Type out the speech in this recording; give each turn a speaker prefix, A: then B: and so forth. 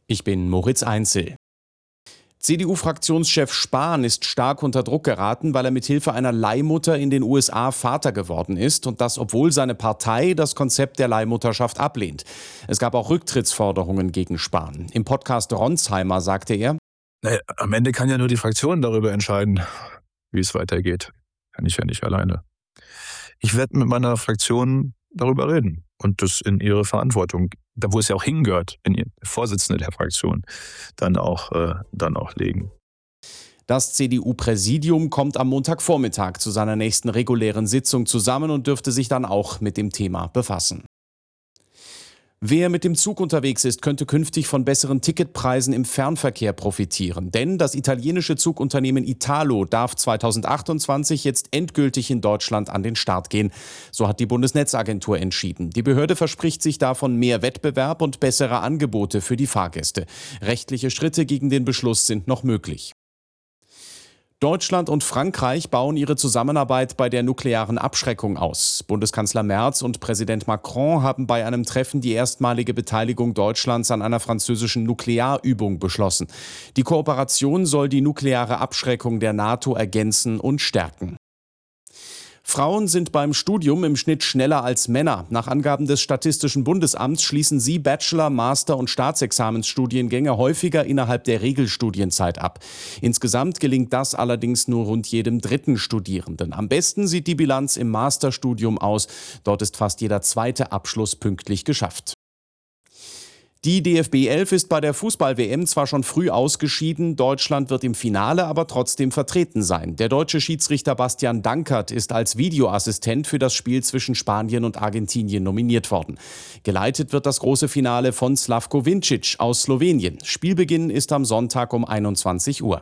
A: Ich bin Moritz Einzel. CDU-Fraktionschef Spahn ist stark unter Druck geraten, weil er mithilfe einer Leihmutter in den USA Vater geworden ist und das, obwohl seine Partei das Konzept der Leihmutterschaft ablehnt. Es gab auch Rücktrittsforderungen gegen Spahn. Im Podcast Ronsheimer sagte er:
B: Am Ende kann ja nur die Fraktion darüber entscheiden, wie es weitergeht. Kann ich ja nicht alleine. Ich werde mit meiner Fraktion darüber reden und das in ihre Verantwortung, da wo es ja auch hingehört, in die Vorsitzende der Fraktion, dann auch legen.
A: Das CDU-Präsidium kommt am Montagvormittag zu seiner nächsten regulären Sitzung zusammen und dürfte sich dann auch mit dem Thema befassen. Wer mit dem Zug unterwegs ist, könnte künftig von besseren Ticketpreisen im Fernverkehr profitieren. Denn das italienische Zugunternehmen Italo darf 2028 jetzt endgültig in Deutschland an den Start gehen. So hat die Bundesnetzagentur entschieden. Die Behörde verspricht sich davon mehr Wettbewerb und bessere Angebote für die Fahrgäste. Rechtliche Schritte gegen den Beschluss sind noch möglich. Deutschland und Frankreich bauen ihre Zusammenarbeit bei der nuklearen Abschreckung aus. Bundeskanzler Merz und Präsident Macron haben bei einem Treffen die erstmalige Beteiligung Deutschlands an einer französischen Nuklearübung beschlossen. Die Kooperation soll die nukleare Abschreckung der NATO ergänzen und stärken. Frauen sind beim Studium im Schnitt schneller als Männer. Nach Angaben des Statistischen Bundesamts schließen sie Bachelor-, Master- und Staatsexamensstudiengänge häufiger innerhalb der Regelstudienzeit ab. Insgesamt gelingt das allerdings nur rund jedem dritten Studierenden. Am besten sieht die Bilanz im Masterstudium aus. Dort ist fast jeder zweite Abschluss pünktlich geschafft. Die DFB 11 ist bei der Fußball-WM zwar schon früh ausgeschieden, Deutschland wird im Finale aber trotzdem vertreten sein. Der deutsche Schiedsrichter Bastian Dankert ist als Videoassistent für das Spiel zwischen Spanien und Argentinien nominiert worden. Geleitet wird das große Finale von Slavko Vincic aus Slowenien. Spielbeginn ist am Sonntag um 21 Uhr.